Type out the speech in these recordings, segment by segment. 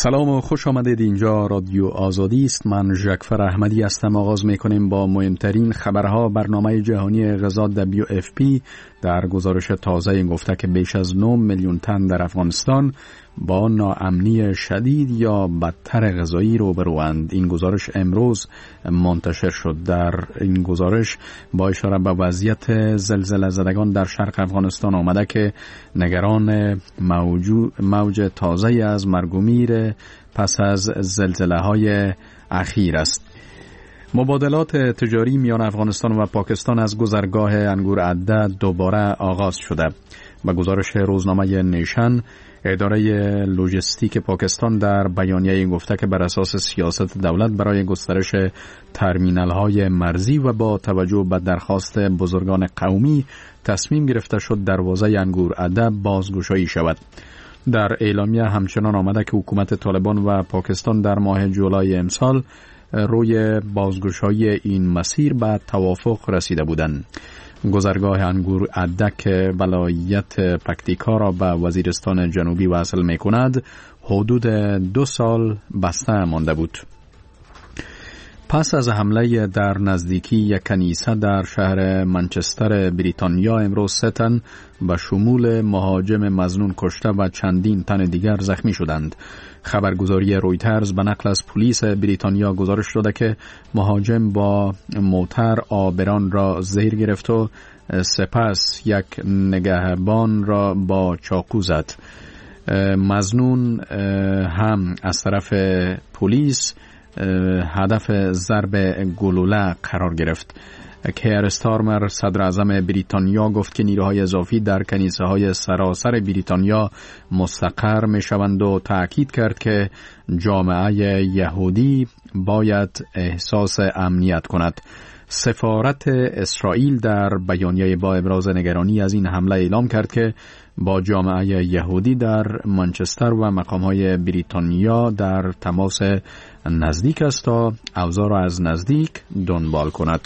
سلام و خوش آمدید. اینجا رادیو آزادی است. من ژکفر احمدی هستم. آغاز میکنیم با مهمترین خبرها. برنامه جهانی غذا WFP در گزارش تازه گفته که بیش از 9 میلیون تن در افغانستان با ناامنی شدید یا بدتر غذایی روبروند. این گزارش امروز منتشر شد. در این گزارش با اشاره به وضعیت زلزله زدگان در شرق افغانستان آمده که نگران موج تازه از مرگ و میر پس از زلزله‌های اخیر است. مبادلات تجاری میان افغانستان و پاکستان از گذرگاه انگور عده دوباره آغاز شده. با گزارش روزنامه نیشن، اداره لوجستیک پاکستان در بیانیه گفته که بر اساس سیاست دولت برای گسترش ترمینال‌های مرزی و با توجه به درخواست بزرگان قومی تصمیم گرفته شد دروازه انگور عده بازگشایی شود. در اعلامیه همچنان آمده که حکومت طالبان و پاکستان در ماه جولای امسال روی بازگشایی این مسیر به توافق رسیده بودند. گذرگاه انگور عده که ولایت پکتیکا را به وزیرستان جنوبی وصل می کند حدود 2 سال بسته مانده بود. پس از حمله در نزدیکی یک کنیسه در شهر منچستر بریتانیا، امروز 3 تن به شمول مهاجم مظنون کشته و چندین تن دیگر زخمی شدند. خبرگزاری رویترز به نقل از پلیس بریتانیا گزارش داده که مهاجم با موتر آبران را زیر گرفت و سپس یک نگهبان را با چاقو زد. مظنون هم از طرف پلیس هدف ضرب گلوله قرار گرفت. کیر استارمر صدر اعظم بریتانیا گفت که نیروهای اضافی در کنیسه های سراسر بریتانیا مستقر می شوند و تأکید کرد که جامعه یهودی باید احساس امنیت کند. سفارت اسرائیل در بیانیه با ابراز نگرانی از این حمله اعلام کرد که با جامعه یهودی در منچستر و مقامهای بریتانیا در تماس نزدیک است تا اوضاع را از نزدیک دنبال کند.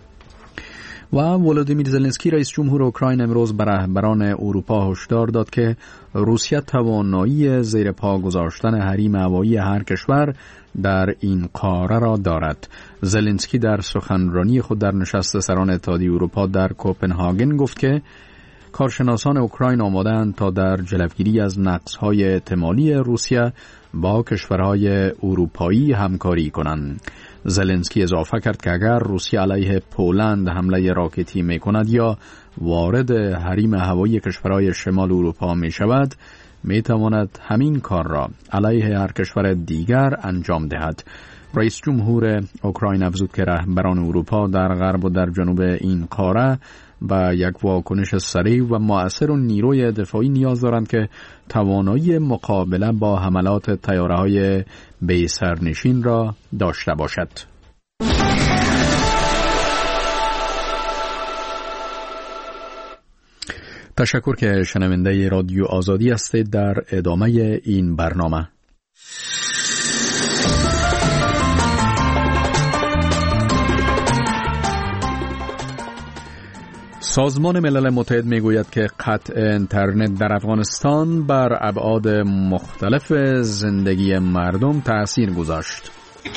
و ولودیمیر زلنسکی رئیس جمهور اوکراین امروز به رهبران اروپا هشدار داد که روسیه توانایی زیر پا گذاشتن حریم هوایی هر کشور در این قاره را دارد. زلنسکی در سخنرانی خود در نشست سران اتحادیه اروپا در کوپنهاگن گفت که کارشناسان اوکراین آماده‌اند تا در جلوگیری از نقص‌های احتمالی روسیه با کشورهای اروپایی همکاری کنند. زلنسکی اضافه کرد که اگر روسیه علیه پولند حمله راکتی می‌کند یا وارد حریم هوایی کشورهای شمال اروپا می‌شود، می‌تواند همین کار را علیه هر کشور دیگر انجام دهد. رئیس جمهور اوکراین افزود که رهبران اروپا در غرب و در جنوب این قاره با یک واکنش سریع و مؤثر و نیروی دفاعی نیاز دارند که توانایی مقابله با حملات طیاره‌های بی سرنشین را داشته باشد. تشکر که شنونده رادیو آزادی هستید. در ادامه این برنامه سازمان ملل متحد میگوید که قطع اینترنت در افغانستان بر ابعاد مختلف زندگی مردم تأثیر گذاشت.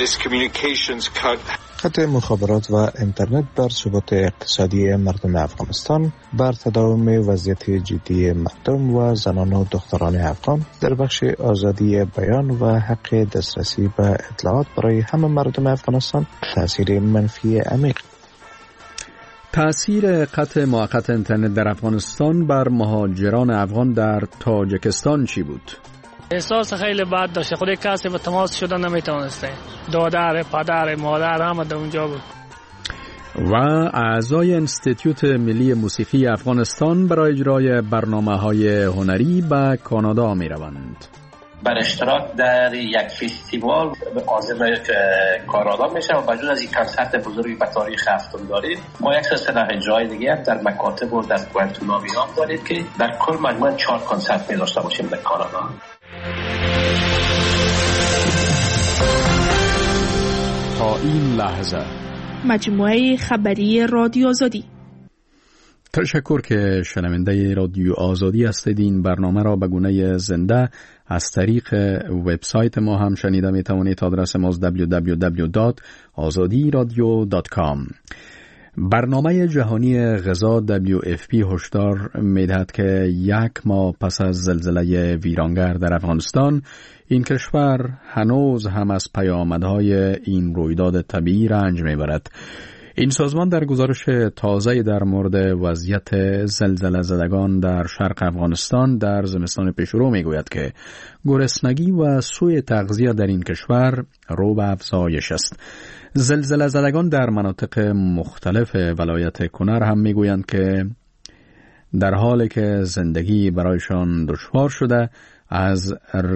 قطع مخابرات و اینترنت بر ثبات اقتصادی مردم افغانستان، بر تداوم وضعیت جدی مردم و زنان و دختران افغان در بخش آزادی بیان و حق دسترسی به اطلاعات برای همه مردم افغانستان تأثیر منفی عمیق. تأثیر قطع موقت اینترنت در افغانستان بر مهاجران افغان در تاجیکستان چی بود؟ احساس خیلی بد داشته. خود کسی با تماس شدن نمیتونسته. دادر، پدر، مادر همه در اونجا بود. و اعضای انستیتوت ملی موسیقی افغانستان برای اجرای برنامه‌های هنری به کانادا می‌روند. بر اشتراک در یک فستیوال عازم کانادا میشه و بجز از این کنسرت بزرگی به تاریخ هفتم دارید، ما یک سلسله جای دیگه هم در مکاتب و در کوانتوناوی هم دارید که در کل مجموعاً 4 کنسرت می داشته باشیم در کانادا. تا این لحظه مجموعه خبری رادیو آزادی. تشکر که شنونده رادیو آزادی هستید. این برنامه را به گونه زنده از طریق وبسایت ما هم شنیده می توانید. آدرس ما www.azadiradio.com. برنامه جهانی غذا WFP هشدار می‌دهد که 1 ماه پس از زلزله ویرانگر در افغانستان این کشور هنوز هم از پیامدهای این رویداد طبیعی رنج می‌برد. این سازمان در گزارش تازه در مورد وضعیت زلزله زدگان در شرق افغانستان در زمستان پیشرو میگوید که گرسنگی و سوء تغذیه در این کشور رو به افزایش است. زلزله زدگان در مناطق مختلف ولایت کنر هم میگویند که در حالی که زندگی برایشان دشوار شده، از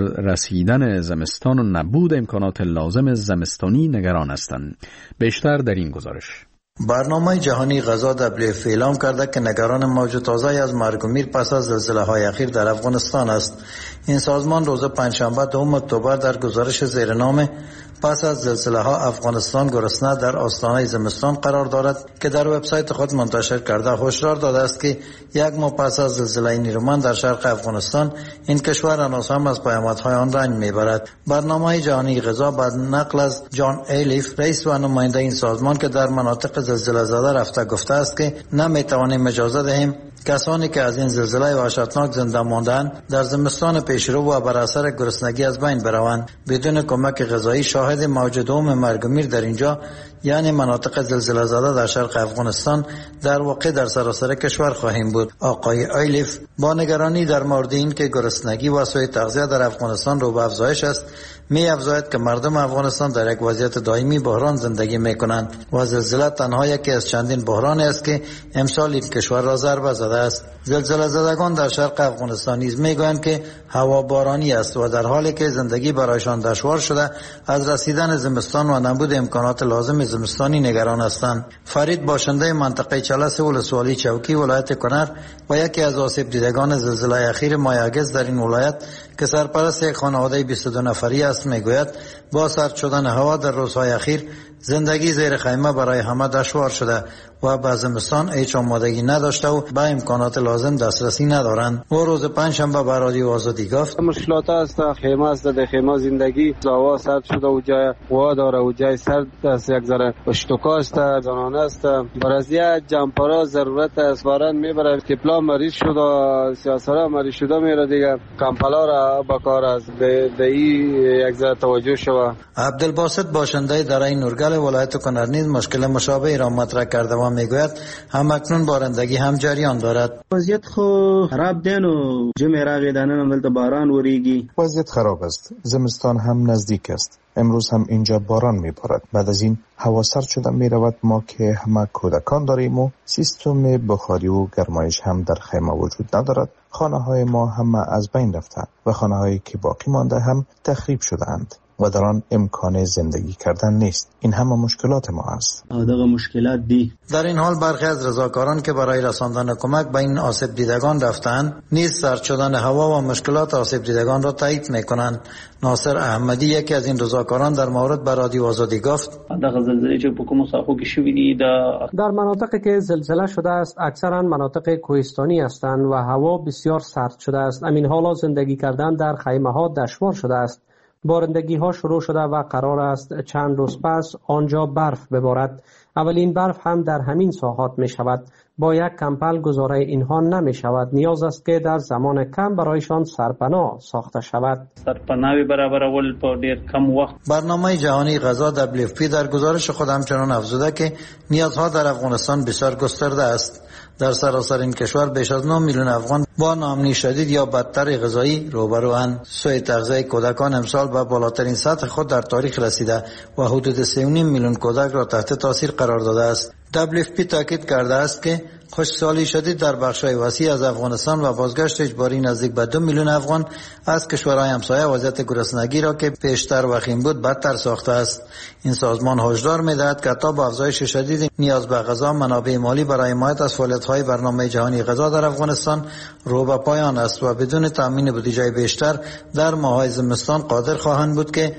رسیدن زمستان و نبود امکانات لازم زمستانی نگران هستند. بیشتر در این گزارش. برنامه جهانی غذا WFP اعلام کرده که نگران موج تازه از مرگ و میر پس از زلزله‌های اخیر در افغانستان است. این سازمان روز پنجشنبه 2 اکتبر در گزارش زیرنام پس از زلزله‌ها افغانستان گرسنه در آستانه زمستان قرار دارد که در وبسایت خود منتشر کرده هشدار داده است که 1 ماه پس از زلزله نیرومند در شرق افغانستان این کشور هنوز هم از پیامدهای آن رنج میبرد. برنامه جهانی غذا بعد نقل از جان ایلیف رئیس و نماینده این سازمان که در مناطق زلزله زده رفته گفته است که نمیتوانیم اجازه دهیم کسانی که از این زلزله وحشتناک زنده ماندند در زمستان پیشرو و بر اثر گرسنگی از بین بروند. بدون کمک غذایی شاهد موج دوم مرگ و میر در اینجا، یعنی مناطق زلزله زده در شرق افغانستان، در واقع در سراسر کشور خواهیم بود. آقای ایلیف با نگرانی در مورد این که گرسنگی و سوء تغذیه در افغانستان رو به افزایش است می افزاید که مردم افغانستان در یک وضعیت دائمی بحران زندگی می کنند و زلزله تنها یکی از چندین بحرانی است که امسال این کشور را ضربه زده است. زلزله زدگان در شرق افغانستان نیز میگویند که هوا بارانی است و در حالی که زندگی برایشان دشوار شده، از رسیدن زمستان و نبود امکانات لازم زمستانی نگران هستند. فرید باشنده منطقه چلس ولسوالی چوکی ولایت کنر و یکی از آسیب دیدگان زلزله اخیر ماه اگست در این ولایت که سرپرست یک خانواده 22 نفری است میگوید با سرد شدن هوا در روزهای اخیر زندگی زیر خیمه برای همه دشوار شده و به زمستان هیچ آمادگی نداشته و به امکانات لازم دسترسی ندارند. و روز پنجشنبه به رادیو آزادی گفت مشکلات است، خیمه است، در خیمه زندگی هوا سرد شده و جای هوا داره و جای سرد است، یک ذره اشتکا است، زنانه است، برازیه جمپرا ضرورت است. باران میبره که پلا مریض شده، سیاسره مریض شده میره دیگه، کمپلا را بکار است، به این یک ذره توجه شود. عبدالباسط باشنده درای نورگل ولایت کنر نیز مشکل مشابه را مطرح کرده و میگوید هم اکنون بارندگی هم جریان دارد. وضعیت خو خراب دین و جمع راغی دانن ولته باران وریگی. وضعیت خراب است. زمستان هم نزدیک است. امروز هم اینجا باران میبارد. بعد از این هوا سرد شده میرود. ما که همه کودکان داریم و سیستم بخاری و گرمایش هم در خیمه وجود ندارد. خانه های ما همه از بین رفته و خانه هایی که باقی مانده هم تخریب شده اند و در آن امکان زندگی کردن نیست. این همه مشکلات ما است. دغه مشکلات دی. در این حال برخی از رضاکاران که برای رساندن کمک به این آسیب دیدگان رفتند نیز سرد شدن هوا و مشکلات آسیب دیدگان را تایید میکنند. ناصر احمدی یکی از این رضاکاران در مورد به رادیو آزادی گفت دغه زلزله چې په کومو ساحو کې شوې دي در مناطقی که زلزله شده است اکثرا مناطق کوهستانی هستند و هوا بسیار سرد شده است. همین حالا زندگی کردن در خیمه ها دشوار شده است. بارندگی ها شروع شده و قرار است چند روز پس آنجا برف ببارد. اولین برف هم در همین ساحات می شود. با یک کمپل گزاره اینها نمی شود. نیاز است که در زمان کم برایشان سرپناه ساخته شود. سرپناه برابرول په ډیر کم وخت. برنامه جهانی غذا WFP در گزارش خود همچنان افزوده که نیازها در افغانستان بسیار گسترده است. در سراسر این کشور بیش از 9 میلیون افغان با ناامنی شدید یا بدتر غذایی روبروند. سوء تغذیه کودکان امسال به بالاترین سطح خود در تاریخ رسیده و حدود 3.5 میلیون کودک را تحت تاثیر قرار داده است. WFP تاکید کرده است که خشکسالی شدید در بخش‌های وسیع از افغانستان و بازگشت اجباری نزدیک به 2 میلیون افغان از کشورهای همسایه وضعیت گرسنگی را که پیشتر وخیم بود بدتر ساخته است. این سازمان هشدار می‌دهد که تا با افزایش شدید نیاز به غذا، منابع مالی برای حمایت از فعالیت‌های برنامه جهانی غذا در افغانستان رو به پایان است و بدون تامین بودجه بیشتر در ماه‌های زمستان قادر خواهند بود که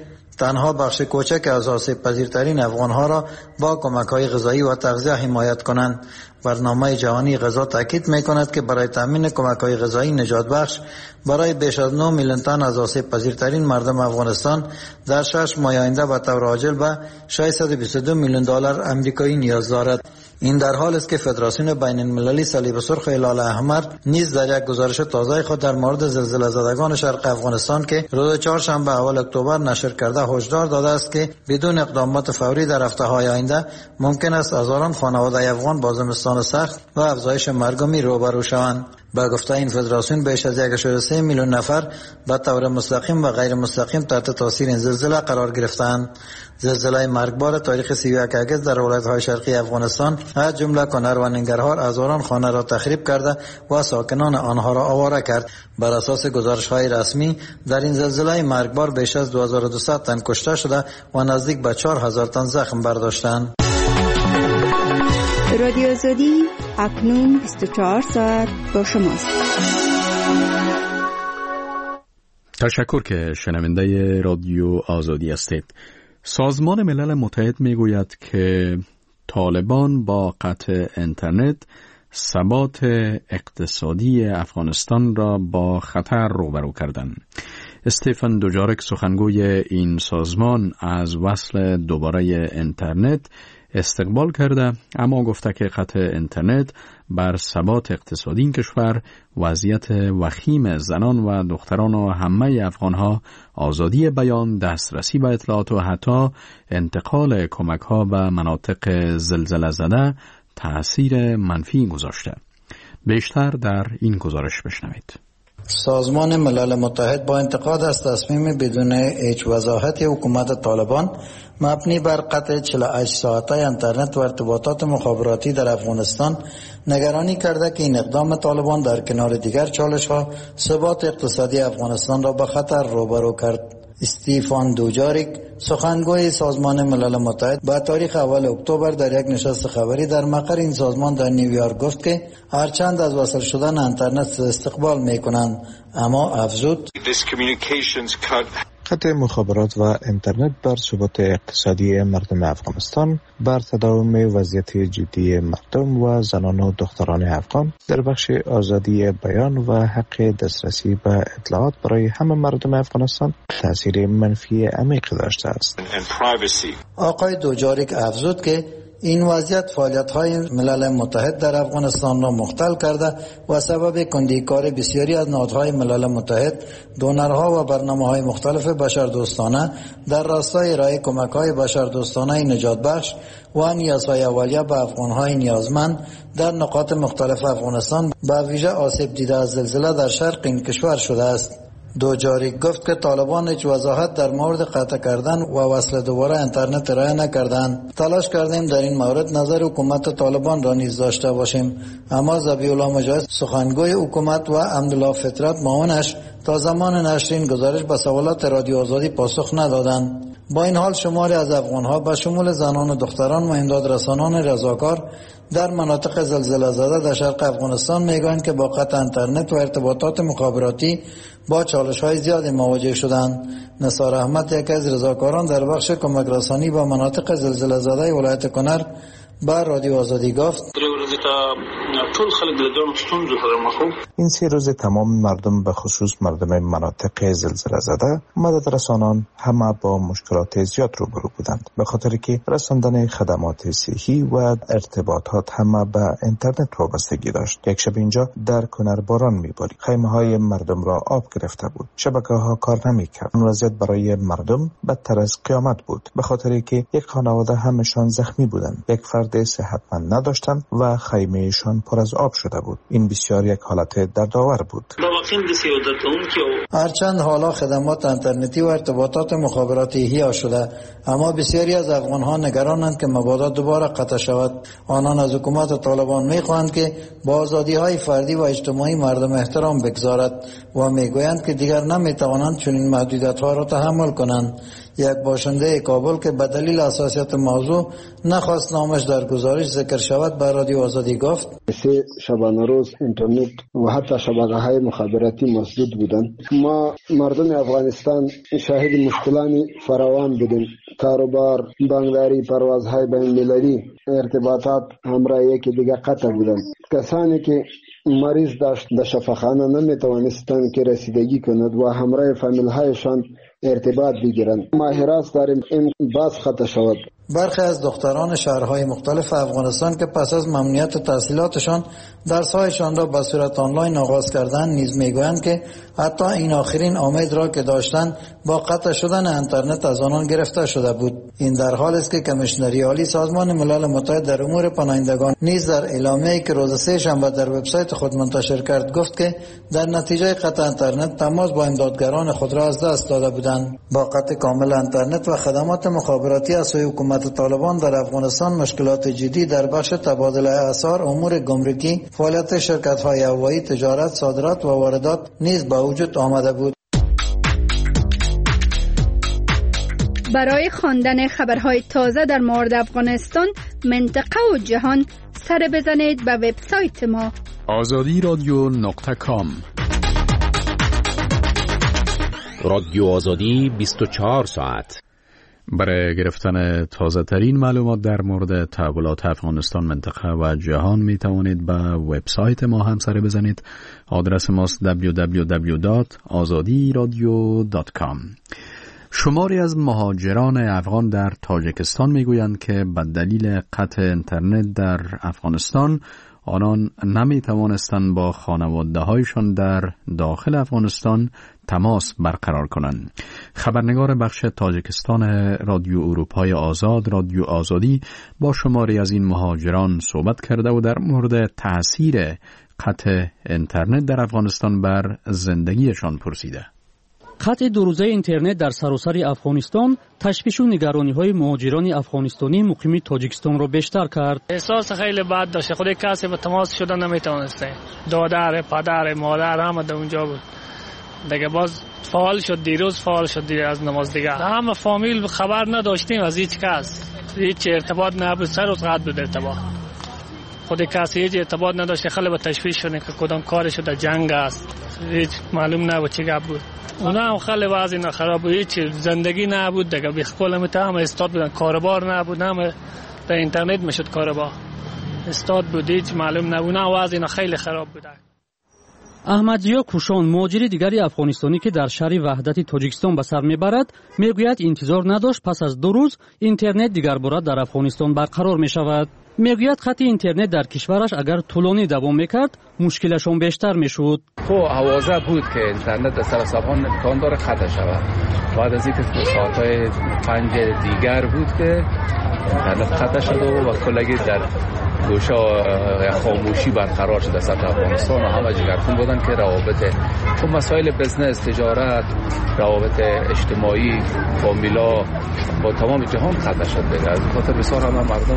تنها بخش کوچک از آسیب‌پذیرترین افغان‌ها را با کمک‌های غذایی و تغذیه حمایت کنند. برنامه جهانی غذا تاکید می‌کند که برای تامین کمک‌های غذایی نجات بخش برای بیش از 9 میلیون تن از آسیب‌پذیرترین مردم افغانستان در 6 ماه آینده به طور عاجل به $622 میلیون آمریکایی نیاز دارد. این در حالی است که فدراسیون بین المللی صلیب سرخ هلال احمر نیز در یک گزارش تازه خود در مورد زلزله زدگان شرق افغانستان که روز چهارشنبه اول اکتبر نشر کرده هشدار داده است که بدون اقدامات فوری در هفته‌های آینده ممکن است هزاران خانواده افغان با زمستان سخت و افزایش مرگ و میر روبرو شوند. با گفته این فدراسیون بیش از 1.3 میلیون نفر به طور مستقیم و غیر مستقیم تحت تاثیر این زلزله قرار گرفتند. زلزله مرگبار تاریخ 31 اگست در ولایت‌های شرقی افغانستان از جمله کنر و ننگرهار هزاران خانه را تخریب کرده و ساکنان آنها را آواره کرد. بر اساس گزارش‌های رسمی در این زلزله مرگبار بیش از 2200 تن کشته شده و نزدیک به 4000 تن زخم برداشتند. رادیو آزادی اکنون 24 ساعت با شماست. تشکر که شنونده رادیو آزادی هستید. سازمان ملل متحد میگوید که طالبان با قطع اینترنت ثبات اقتصادی افغانستان را با خطر روبرو کردند. استیفن دوجارک سخنگوی این سازمان از وصل دوباره اینترنت استقبال کرده، اما گفته که قطع اینترنت بر ثبات اقتصادی این کشور، وضعیت وخیم زنان و دختران و همه افغانها، آزادی بیان، دسترسی به اطلاعات و حتی انتقال کمک‌ها به مناطق زلزله زده تأثیر منفی گذاشته. بیشتر در این گزارش بشنوید. سازمان ملل متحد با انتقاد از تصمیم بدون هیچ وضاحت حکومت طالبان مبنی بر قطع 48 ساعته اینترنت و ارتباطات مخابراتی در افغانستان نگرانی کرده که این اقدام طالبان در کنار دیگر چالش‌ها ثبات اقتصادی افغانستان را به خطر روبرو کرد. استیفان دوجاریک سخنگوی سازمان ملل متحد با تاریخ اول اکتبر در یک نشست خبری در مقر این سازمان در نیویورک گفت که هرچند از وصل شدن اینترنت استقبال می‌کنند، اما افزود قطع مخابرات و اینترنت بر ثبات اقتصادی مردم افغانستان، بر تداوم وضعیت جدی مردم و زنان و دختران افغان در بخش آزادی بیان و حق دسترسی به اطلاعات برای همه مردم افغانستان تأثیر منفی عمیق داشته است. آقای دوجاریک افزود که این وضعیت فعالیت‌های ملل متحد در افغانستان را مختل کرده و سبب کندیکاری بسیاری از نهادهای ملل متحد، دونرها و برنامه‌های مختلف بشردوستانه در راستای ارائه کمک‌های بشردوستانه نجات بخش و نیازهای اولیه به افغان‌های نیازمند در نقاط مختلف افغانستان به ویژه آسیب دیده از زلزله در شرق این کشور شده است. دوجاریک گفت که طالبان هیچ وضاحت در مورد قطع کردن و وصل دوباره اینترنت ارائه نکردند. تلاش کردیم در این مورد نظر حکومت طالبان را نیز داشته باشیم، اما ذبیح الله مجاهد سخنگوی حکومت و عبدالله فطرت معاونش تا زمان نشر این گزارش به سوالات رادیو آزادی پاسخ ندادند. با این حال شماری از افغانها به شمول زنان و دختران و امدادرسانان رضاکار در مناطق زلزله زده در شرق افغانستان میگویند که با قطع اینترنت و ارتباطات مخابراتی با چالش‌های زیادی مواجه شدند. نثار احمد، یکی از رضاکاران در بخش کمک رسانی به مناطق زلزله زده ولایت کنر، بر رادیو آزادی گفت این 3 روز تمام مردم به خصوص مردم مناطق زلزله زده مدد رسانان همه با مشکلات زیاد روبرو بودند، به خاطر که رساندن خدمات صحی و ارتباطات همه به اینترنت وابستگی داشت. یک شب اینجا در کنر باران میبارید، خیمه های مردم را آب گرفته بود، شبکه ها کار نمیکرد. این وضعیت برای مردم بدتر از قیامت بود، به خاطر که یک خانواده همشان زخمی بودند، یک فرد صحتمند نداشتند و خیمهشان پر از آب شده بود. این بسیار یک حالت دردآور بود. هرچند حالا خدمات اینترنتی و ارتباطات مخابراتی احیا شده، اما بسیاری از افغان‌ها نگرانند که مبادا دوباره قطع شود. آنان از حکومت طالبان می‌خواهند که با آزادی‌های فردی و اجتماعی مردم احترام بگذارد و می‌گویند که دیگر نمی‌توانند چنین محدودیت‌ها را تحمل کنند. یک باشنده کابل که به دلیل حساسیت موضوع نخواست نامش در گزارش ذکر شود، بر رادیو آزادی گفت شبانه روز اینترنت و حتی شبکه‌های مخابراتی مخابراتی مسدود بودند. ما مردم افغانستان شاهد مشکلات فراوان بودیم. کاروبار، بانکداری، پروازهای بین المللی، ارتباطات همراه یکی دیگر قطع بودند. کسانی که مریض داشت در شفاخانه نمیتوانستند که رسیدگی کند و همراه فامیل‌هایشان ارتباط بگیرند. ما حراس داریم این باز خطا شود. برخی از دختران شهرهای مختلف افغانستان که پس از ممنوعیت تحصیلاتشان درس‌هایشان را به صورت آنلاین آغاز کردند نیز میگویند که حتی این آخرین امید را که داشتند با قطع شدن اینترنت از آنان گرفته شده بود. این در حالی است که کمیشنری عالی سازمان ملل متحد در امور پناهندگان نیز در اعلامیه‌ای که روز سه شنبه در وبسایت خود منتشر کرد گفت که در نتیجه قطع اینترنت تماس با امدادگران خود را از دست داده بودند. با قطع کامل اینترنت و خدمات مخابراتی از سوی حکومت طالبان در افغانستان مشکلات جدی در بخش تبادل اسعار، امور گمرکی، فعالیت شرکت‌های هوایی، تجارت، صادرات و واردات نیز به وجود آمده بود. برای خواندن خبرهای تازه در مورد افغانستان، منطقه و جهان سر بزنید به وبسایت ما azadiradyo.com. رادیو آزادی 24 ساعت. برای گرفتن تازه ترین معلومات در مورد تحولات افغانستان، منطقه و جهان می توانید به وبسایت ما هم سر بزنید. آدرس ماست www.azadiradio.com. شماری از مهاجران افغان در تاجیکستان می گویند که به دلیل قطع اینترنت در افغانستان آنان نمی توانستند با خانواده هایشان در داخل افغانستان تماس برقرار کنند. خبرنگار بخش تاجیکستان رادیو اروپای آزاد، رادیو آزادی، با شماری از این مهاجران صحبت کرده و در مورد تأثیر قطع اینترنت در افغانستان بر زندگیشان پرسیده. قطع دو روزه اینترنت در سراسر افغانستان تشویش و نگرانی‌های مهاجران افغانستانی مقیم تاجیکستان را بیشتر کرد. احساس خیلی بد داشت. خود کسی به تماس شدن نمیتونسته. دادر، پدر، مادر همه در اونجا بود. دیگه باز فعال شد، دیروز فعال شد دیگه از نماز دیگه. همه فامیل خبر نداشتیم از هیچ کس. هیچ ارتباط نبود، سر و قد بود ارتباط. خود کسی هیچ ارتباط نداشت. خیلی با تشویش شدن که کدام کارش در جنگ است. هیچ معلوم نبود چی گپ بود. اونا هم خیلی وضعیت خراب بود. هیچ زندگی نبود دیگه. بیخپل هم استاد بودن، کاربار نبود، هم در اینترنت میشد کاربار. استاد بود، هیچ معلوم نبود. اونا وضعیت خیلی خراب بود. احمدزیا کوشان، مهاجر دیگری افغانستانی که در شهر وحدت تاجیکستان به سر میبرد، میگوید انتظار نداشت پس از 2 روز اینترنت دیگر باره در افغانستان برقرار میشود. میگوید خط اینترنت در کشورش اگر طولانی دوام میکرد مشکلشون بیشتر میشد. حوازه بود که اینترنت در سر صبحان امکان داره قطع شود. بعد از اینکه ساعت‌های 5 دیگر بود که اینترنت قطع شد و کلگی در گوشه خاموشی برقرار شد در سطح افغانستان و همه جگرتون بودن که روابط تو مسائل بزنس، تجارت، روابط اجتماعی، فامیلا با تمام جهان قطع شد دیگه. از خاطر بسیار همه مردم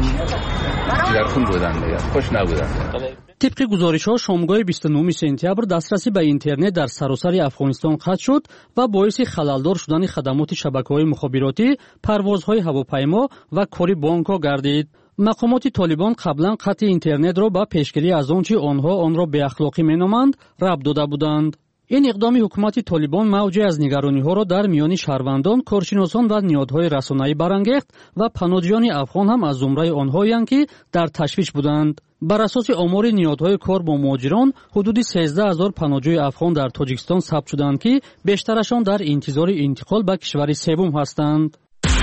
جگرتون بودن دیگه، خوش نبودن. طبق گزارش‌ها شامگاه 29 سپتامبر دسترسی به اینترنت در سراسر افغانستان قطع شد و باعث خللدار شدن خدمات شبکه‌های مخابراتی، پروازهای هواپیما و کاری بانک‌ها گردید. مقامات طالبان قبلا قطع اینترنت را با پیشگیری از آنچه آنها آن را به اخلاقی مینامند ربط داده بودند. این اقدام حکومت طالبان موجی از نگرانی‌ها را در میان شهروندان، کارشناسان و نهادهای رسانه‌ای برانگیخت و پناهجویان افغان هم از زمره آنهایند که در تشویش بودند. بر اساس آمار نهادهای کار با مهاجران، حدود 13000 پناهجوی افغان در تاجیکستان ثبت شدند که بیشترشان در انتظار انتقال به کشور سوم هستند.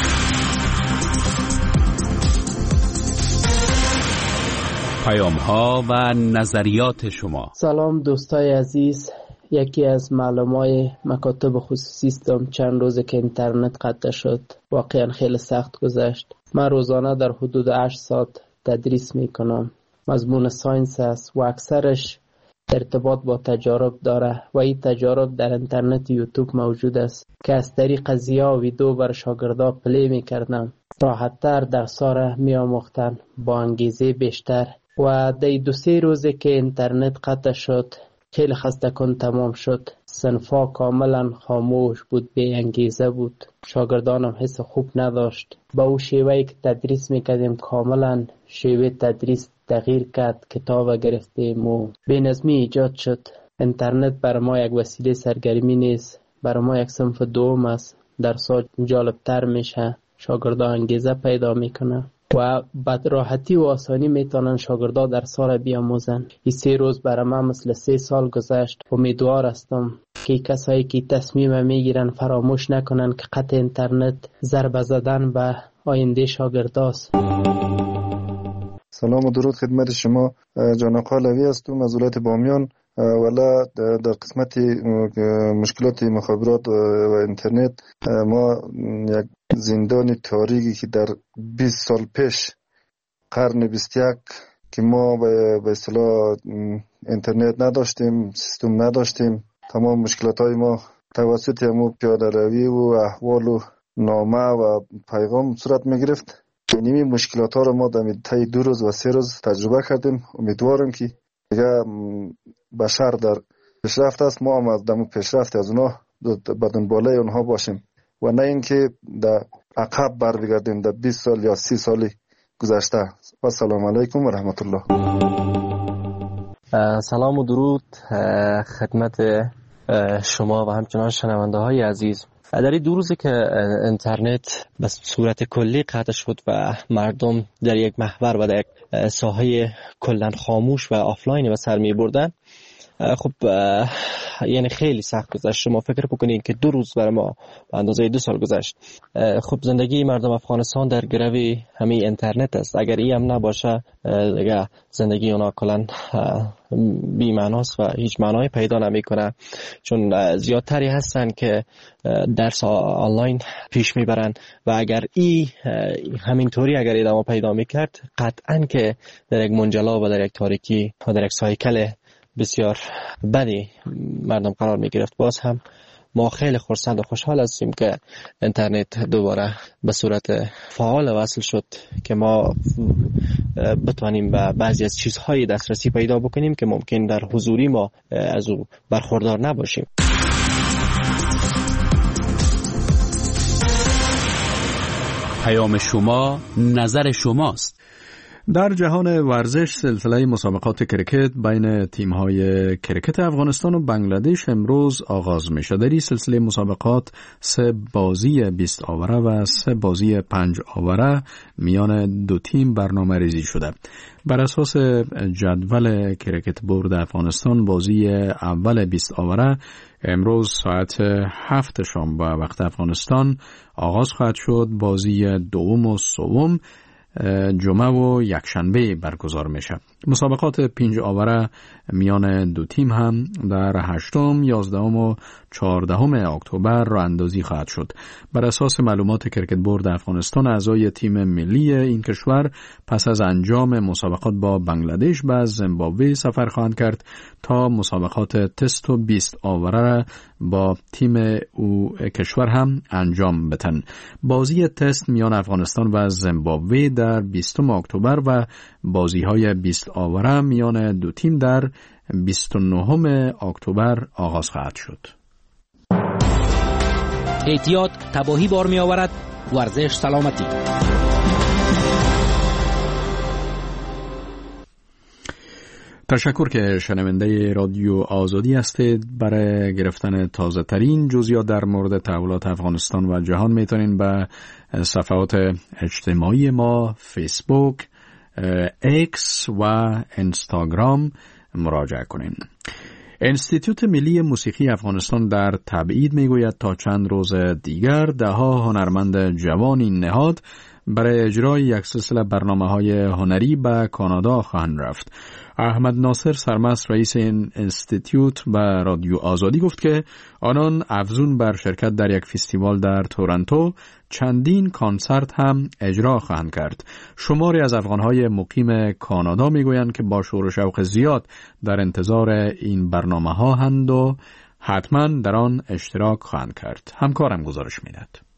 پیام‌ها و نظریات شما. سلام دوستای عزیز، یکی از معلمای مکاتب خصوصی هستم. چند روزه که اینترنت قطع شد واقعا خیلی سخت گذشت. من روزانه در حدود 8 ساعت تدریس میکنم. مضمون ساینس است و اکثرش ارتباط با تجارب داره و این تجارب در اینترنت یوتیوب موجود است که از طریق ضیا ویدیو بر شاگردا پلی میکردم. راحت‌تر درس‌ها را می‌آموختن با انگیزه بیشتر. و در 2-3 روزه که اینترنت قطع شد خیلی خسته‌کن تمام شد. صنفا کاملا خاموش بود، بی انگیزه بود. شاگردانم حس خوب نداشت. با او شیوهی که تدریس میکردیم کاملا شیوه تدریس تغییر کرد. کتاب گرفتیم و بینظمی ایجاد شد. اینترنت برای ما یک وسیله سرگرمی نیست، برای ما یک صنف دوم است. درس‌ها جالب‌تر میشه، شاگردان انگیزه پیدا میکنه و به راحتی و آسانی میتونن شاگردان درس‌ها را بیاموزن. این 3 روز برای من مثل 3 سال گذشت. امیدوار هستم که کسایی که تصمیم میگیرن فراموش نکنن که قطع اینترنت ضربه زدن به آینده شاگرداست. سلام و درود خدمت شما. جان آقا علوی هستم از ولایت بامیان. والا در قسمت مشکلات مخابرات و اینترنت ما یک زندان تاریکی که در 20 سال پیش قرن 21 که ما به اصطلاح اینترنت نداشتیم، سیستم نداشتیم، تمام مشکلات های ما توسط همون پیاده روی و احوال و نامه و پیغام صورت می گرفت. این مشکلات ها رو ما در طی 2 روز و 3 روز تجربه کردیم. امیدوارم که دیگه بشر در پیشرفت است، ما هم از دم پیشرفت از اونها به دنباله اونها باشیم و نه اینکه در عقب برگردیم در 20 سال یا 30 سال گذشته. و سلام علیکم و رحمت الله. سلام و درود خدمت شما و همچنان شنونده های عزیز. در این 2 روزی که اینترنت به صورت کلی قطع شد و مردم در یک محور و در یک ساحه کلا خاموش و آفلاین به سر می بردن، خب یعنی خیلی سخت گذشت. شما فکر بکنید که 2 روز برای ما به اندازه 2 سال گذشت. خب زندگی مردم افغانستان در گرو همین اینترنت است. اگر این هم نباشه دیگه زندگی اونا کلا بی معناست و هیچ معنایی پیدا نمیکنه، چون زیادتری هستن که درس آنلاین پیش میبرن و اگر همینطوری اگر ادامه پیدا میکرد قطعا که در یک منجلا و در یک تاریکی و در یک سایکل بسیار بدی مردم قرار می گرفت. باز هم ما خیلی خرسند و خوشحال هستیم که اینترنت دوباره به صورت فعال وصل شد که ما بتوانیم به بعضی از چیزهای دسترسی پیدا بکنیم که ممکن در حضوری ما از او برخوردار نباشیم. پیام شما، نظر شماست. در جهان ورزش سلسله مسابقات کرکت بین تیم‌های کرکت افغانستان و بنگلادش امروز آغاز میشه. در این سلسله مسابقات 3 بازی 20 آوره و 3 بازی 5 آوره میان 2 تیم برنامه ریزی شده. بر اساس جدول کرکت بورد افغانستان بازی اول 20 آوره امروز ساعت 7 شام به وقت افغانستان آغاز خواهد شد. بازی دوم و سوم جمعه و یکشنبه برگزار میشه. مسابقات 5 آوره میان 2 تیم هم در 8، 11 و 14 اکتبر راه اندازی خواهد شد. بر اساس معلومات کرکت بورد افغانستان اعضای تیم ملی این کشور پس از انجام مسابقات با بنگلادش به زیمبابوه سفر خواهند کرد تا مسابقات تست و 20 آوره با تیم او کشور هم انجام بدن. بازی تست میان افغانستان و زیمبابوه در 20 اکتبر و بازی‌های 20 آوره میان 2 تیم در 29 اکتبر آغاز خواهد شد. احتیاط تباهی بار می آورد. ورزش سلامتی. تشکر که شنونده رادیو آزادی هستید. برای گرفتن تازه ترین جزئیات در مورد تحولات افغانستان و جهان میتونین به صفحات اجتماعی ما فیسبوک، ایکس و اینستاگرام مراجعه کنین. انستیتوت ملی موسیقی افغانستان در تبعید میگوید تا چند روز دیگر 10 هنرمند جوان این نهاد برای اجرای یک سلسله برنامه‌های هنری به کانادا خواهند رفت. احمد ناصر سرمست رئیس این انستیتوت به رادیو آزادی گفت که آنان افزون بر شرکت در یک فستیوال در تورنتو چندین کنسرت هم اجرا خواهند کرد. شماری از افغانهای مقیم کانادا میگویند که با شور و شوق زیاد در انتظار این برنامه‌ها هستند و حتما در آن اشتراک خواهند کرد. همکارم گزارش میدهد.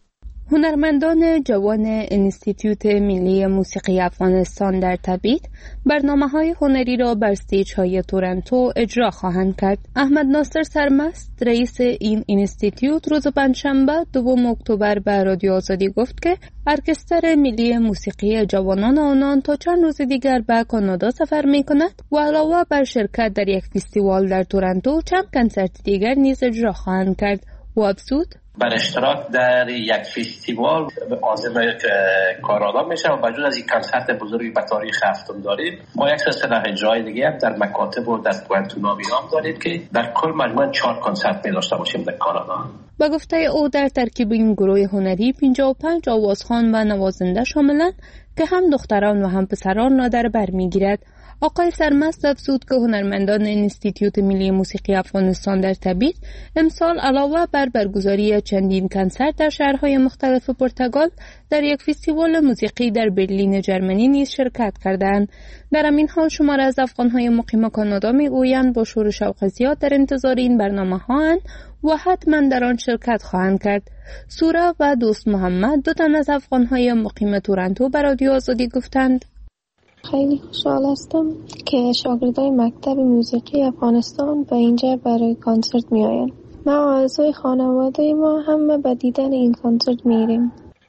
هنرمندان جوان انستیتیوت ملی موسیقی افغانستان در تبعید برنامه‌های هنری را بر استیج‌های تورنتو اجرا خواهند کرد. احمد ناصر سرمست رئیس این انستیتیوت روز پنجشنبه 2 اکتبر به رادیو آزادی گفت که ارکستر ملی موسیقی جوانان آنان تا چند روز دیگر به کانادا سفر می‌کند و علاوه بر شرکت در یک فستیوال در تورنتو چند کنسرت دیگر نیز اجرا خواهند کرد و افزود بر اشتراک در یک فستیوال عازم کانادا میشه و بجز از این کنسرت بزرگی به تاریخ هفتم داریم. ما یک سلسله جای دیگه هم در مکاتب و در کوانتونا میام داریم که در کل مجموعاً 4 کنسرت می داشته باشیم در کانادا. با گفته او در ترکیب این گروه هنری 55 آوازخوان و نوازنده شاملند که هم دختران و هم پسران را در بر میگیرد. آقای سرمست افزود که هنرمندان انستیتیوت ملی موسیقی افغانستان در تبعید امسال علاوه بر برگزاری چندین کنسرت در شهرهای مختلف پرتغال در یک فستیوال موسیقی در برلین جرمنی نیز شرکت کردند. در همین حال شمار از افغانهای مقیم کانادا میگویند با شور و شوق زیاد در انتظار این برنامه‌ها و حتما در آن شرکت خواهند کرد. سوره و دوست محمد 2 تن از افغانهای مقیم تورنتو به رادیو آزادی گفتند خیلی خوشحال هستم که شاگردای مکتب موسیقی افغانستان به اینجا برای کنسرت می آیند. ما و اعضای خانواده ما همه به دیدن این کنسرت می ریم.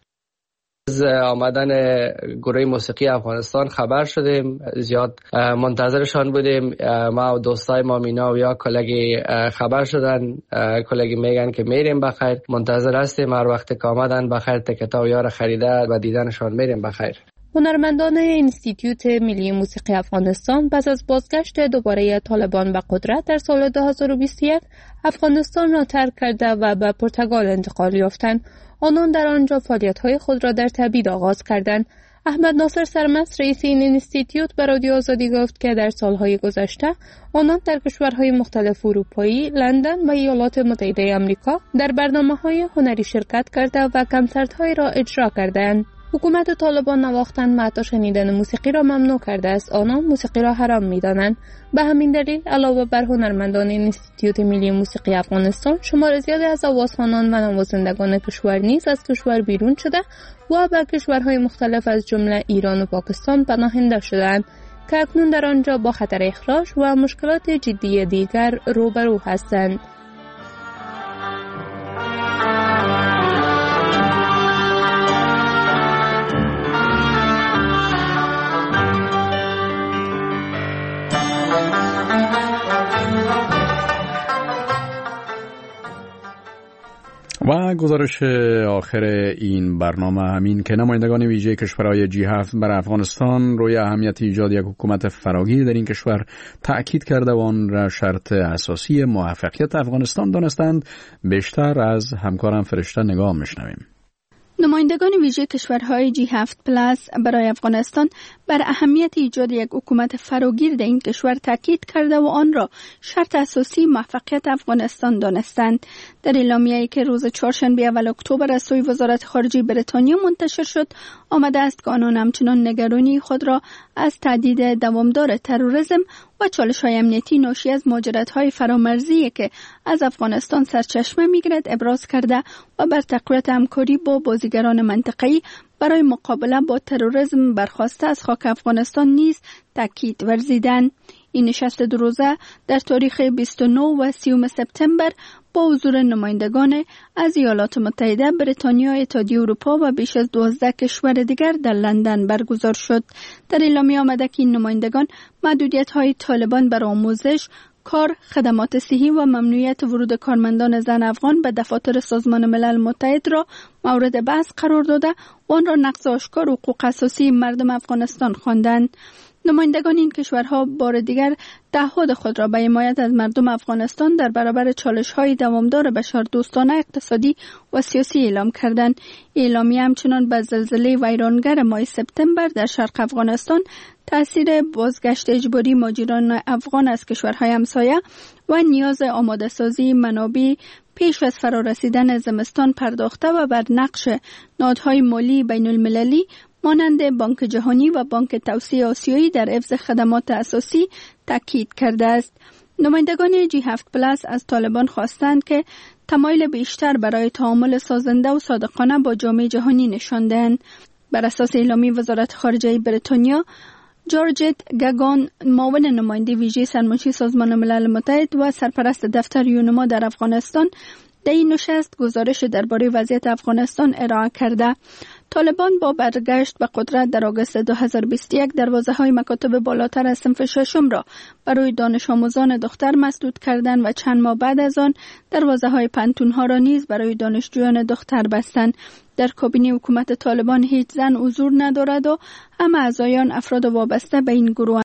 از آمدن گروه موسیقی افغانستان خبر شدیم، زیاد منتظرشان بودیم. ما و دوستای ما مینا و یا کلگی خبر شدن، کلگی میگن که میریم بخیر، منتظر هستیم هر وقت که آمدن بخیر تکتا و یار خریده و دیدنشان میریم بخیر. هنرمندان انستیتیوت ملی موسیقی افغانستان پس از بازگشت دوباره طالبان به قدرت در سال 2021 افغانستان را ترک کرده و به پرتغال انتقال یافتند. آنان در آنجا فعالیت‌های خود را در تبعید آغاز کردند. احمد ناصر سرمست رئیس این انستیتیوت به رادیو آزادی گفت که در سالهای گذشته آنان در کشورهای مختلف اروپایی، لندن و ایالات متحده آمریکا در برنامه‌های هنری شرکت کرده و کنسرت‌های را اجرا کردند. حکومت طالبان نواختن و حتی شنیدن موسیقی را ممنوع کرده است. آنان موسیقی را حرام می‌دانند. به همین دلیل علاوه بر هنرمندان انستیتیوت ملی موسیقی افغانستان شمار زیادی از آوازخوانان و نوازندگان کشور نیز از کشور بیرون شده و به کشورهای مختلف از جمله ایران و پاکستان پناهنده شدند که اکنون در آنجا با خطر اخراج و مشکلات جدی دیگر روبرو هستند. و گزارش آخر این برنامه همین که نمایندگان ویژه کشورهای G7 بر افغانستان روی اهمیت ایجاد یک حکومت فراگیر در این کشور تأکید کرده و آن را شرط اساسی موفقیت افغانستان دانستند. بیشتر از همکارم فرشته نگاه میشنویم. نمایندگان ویژه کشورهای G7 پلاس برای افغانستان بر اهمیت ایجاد یک حکومت فراگیر در این کشور تاکید کرده و آن را شرط اساسی موفقیت افغانستان دانستند. در اعلامیه‌ای که روز چهارشنبه اول اکتبر از سوی وزارت خارجه بریتانیا منتشر شد، آمده است که آنان همچنان نگرانی خود را از تهدید دوامدار تروریسم و چالش‌های امنیتی ناشی از مهاجرت‌های فرامرزی که از افغانستان سرچشمه می‌گیرد ابراز کرده و بر تقویت همکاری با بازیگران منطقه‌ای برای مقابله با تروریسم برخواسته از خاک افغانستان نیز تاکید ورزیدند. این نشست 2 روزه در تاریخ 29 و 30 سپتامبر با حضور نمایندگان از ایالات متحده، بریتانیا، اتحادیه اروپا و بیش از 12 کشور دیگر در لندن برگزار شد. در اعلامیه آمده که این نمایندگان محدودیت‌های طالبان بر آموزش، کار، خدمات صحی و ممنوعیت ورود کارمندان زن افغان به دفاتر سازمان ملل متحد را مورد بحث قرار داده و آن را نقض آشکار حقوق اساسی مردم افغانستان خواندند. نمایندگان این کشورها بار دیگر تعهد خود را به حمایت از مردم افغانستان در برابر چالش‌های دوامدار بشردوستانه اقتصادی و سیاسی اعلام کردند. اعلامیه همچنان به زلزله ویرانگر ماه سپتامبر در شرق افغانستان، تأثیر بازگشت اجباری مهاجران افغان از کشورهای همسایه و نیاز آماده سازی منابع پیش از فرارسیدن زمستان پرداخته و بر نقش نهادهای مالی بین المللی مانند بانک جهانی و بانک توسعه آسیایی در حفظ خدمات اساسی تاکید کرده است. نمایندگان G7 پلاس از طالبان خواستند که تمایل بیشتر برای تعامل سازنده و صادقانه با جامعه جهانی نشانده‌اند. بر اساس اعلامیه وزارت خارجه بریتانیا، جورجت گگان، معاون نماینده ویژه سرمنشی سازمان ملل متحد و سرپرست دفتر یونما در افغانستان، در این نشست گزارش درباره وضعیت افغانستان ارائه کرده. طالبان با برگشت به قدرت در آگوست 2021 دروازه‌های مکاتب بالاتر از صنف ششم را برای دانش آموزان دختر مسدود کردند و چند ماه بعد از آن دروازه‌های پنتون‌ها را نیز برای دانشجویان دختر بستند. در کابینه حکومت طالبان هیچ زن حضور ندارد و همه اعضایان افراد وابسته به این گروه